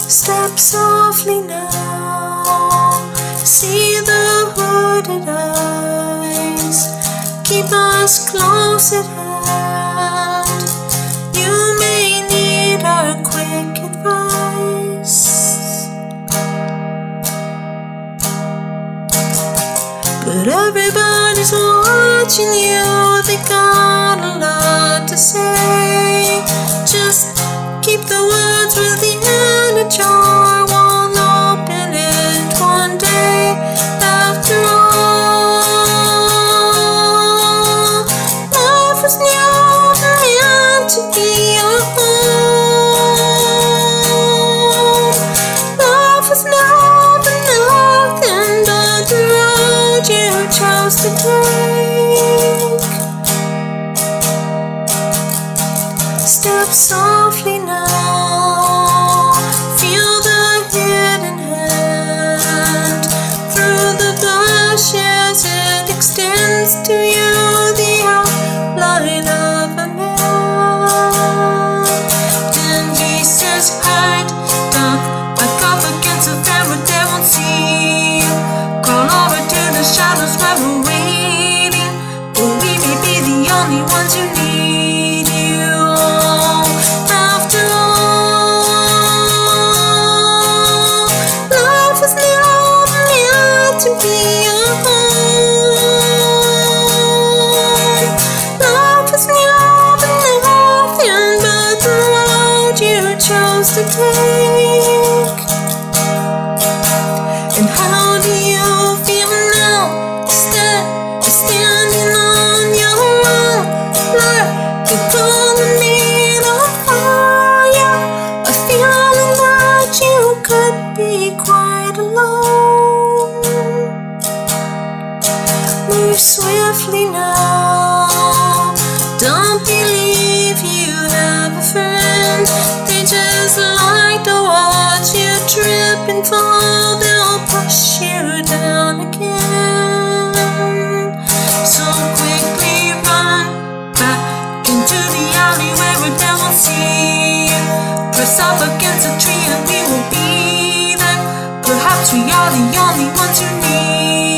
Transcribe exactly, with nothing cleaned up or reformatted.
Step softly now, see the hooded eyes, keep us close at hand. You may need our quick advice, but everybody's watching you, they got a lot to say. Just keep the words within a jar, won't open it one day. After all, life was never meant to be your home. Life was never nothing but the road you chose to take. Step softly now, feel the hidden hand. Through the blushes it extends to you, the outline of a man. Then he says, hide, duck, back up against a fan where they won't see you. Crawl over to the shadows where we're waiting, but we may be the only ones you need. Chose to take. And how do you feel now? Stand, standing on your own, like a golden needle of fire, a feeling that you could be quite alone. Move swiftly now, don't believe you have a friend. Just like to watch you trip and fall, they'll push you down again. So quickly run back into the alleyway where they won't see you. Press up against a tree and we will be there. Perhaps we are the only ones you need.